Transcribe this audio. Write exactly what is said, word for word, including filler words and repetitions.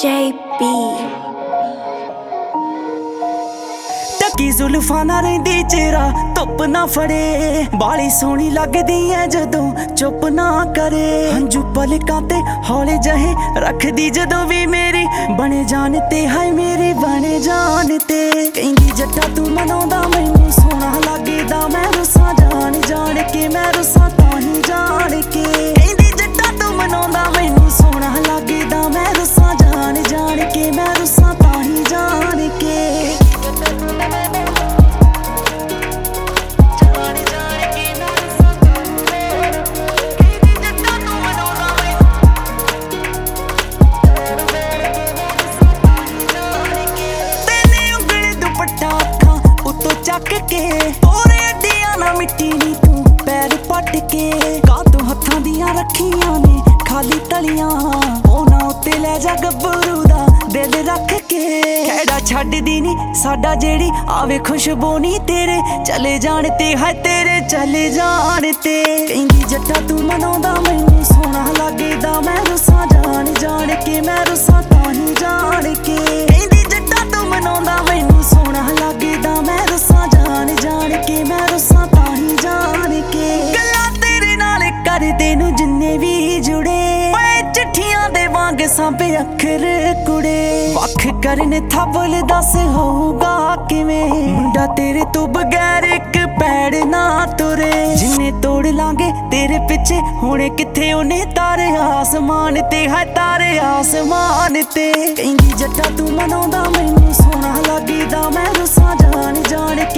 J B टकी जुल्फां ना रहिंदी चेहरा धुप ना फड़े बाली सोहनी लगदी ऐ जदों चुप ना करे हंजू पलकां ते हौले जहे रखदी जदों भी मेरी बने जान ते हाय मेरी बने जान ते कहंदी जट्टा तू मनाउंदा मैनूं सोहना लगदा मैं रुसां जान जान के मैं रुसां ताहीं जान के कहंदी जट्टा तू मनाउंदा मैनूं सोहना लगदा मैं रुसां जान जान के मैं रुसां ताहीं जान के ਚੱਕ ਕੇ ਤੋਰੇ ਅੱਡੀਆਂ ਨਾ ਮਿੱਟੀ ਨੀ ਤੂੰ ਪੈਰ ਪੱਟ ਕੇ ਕਾਤੋਂ ਹੱਥਾਂ ਦੀਆਂ ਰੱਖੀਆਂ ਨੇ ਖਾਲੀ ਤਲੀਆਂ ਉਹਨਾਂ ਉੱਤੇ ਲੈ ਜਾ ਗੱਭਰੂ ਦਾ ਦਿਲ ਰੱਖ ਕੇ ਖੈੜਾ ਛੱਡਦੀ ਨੀ ਸਾਡਾ ਜਿਹੜੀ ਆਵੇ ਖੁਸ਼ਬੂ ਨੀ ਤੇਰੇ ਚਲੇ ਜਾਣ ਤੇ ਹਾਏ ਤੇਰੇ ਚਲੇ ਜਾਣ ਤੇ ਕਹਿੰਦੀ ਜੱਟਾ ਤੂੰ ਮਨਾਉਂਦਾ ਮੈਨੂੰ ਸੋਹਣਾ ਲੱਗਦਾ ਮੈਂ ਰੁੱਸਾਂ ਜਾਣ ਜਾਣ ਕੇ ਮੈਂ ਰੁੱਸਾਂ ਤਾਹੀਂ ਜਾਣ ਕੇ ਕਹਿੰਦੀ ਜੱਟਾ ਤੂੰ ਮਨਾਉਂਦਾ ਮੈਨੂੰ ਸੋਹਣਾ ਲੱਗਦਾ ਮੈਂ ਰੁੱਸਾਂ ਜਾਣ ਜਾਣ ਕੇ ਮੈਂ ਰੁੱਸਾਂ ਤਾਹੀਂ ਜਾਣ ਕੇ ਗੱਲਾਂ ਤੇਰੇ ਨਾਲ ਕਰਦੇ ਨੂੰ ਜਿੰਨੇ ਵੀ ਜੁੜੇ ਓਏ ਚਿੱਠੀਆਂ ਦੇ ਵਾਂਗ ਸਾਂਭੇ ਅੱਖਰ ਕੁੜੇ ਵੱਖ ਕਰਨ ਥੱਬਲ ਦੱਸ ਹੋਊਗਾ ਕਿਵੇਂ ਮੁੰਡਾ ਤੇਰੇ ਤੋਂ ਬਗੈਰ ਇੱਕ ਪੈੜ ਨਾ ਤੁਰੇ ਜਿੰਨੇ ਤੋੜ ਲਾਂਗੇ ਤੇਰੇ ਪਿੱਛੇ ਹੁਣੇ ਕਿੱਥੇ ਉਹਨੇ ਤਾਰੇ ਆਸਮਾਨ ਤੇ ਹੈ ਤਾਰੇ ਆਸਮਾਨ ਤੇ ਕਹਿੰਦੀ ਜੱਟਾ ਤੂੰ ਮਨਾਉਂਦਾ ਮੈਨੂੰ ਸੋਹਣਾ ਲੱਗਦਾ ਮੈਂ ਰੁੱਸਾਂ ਜਾਣ ਜਾਣ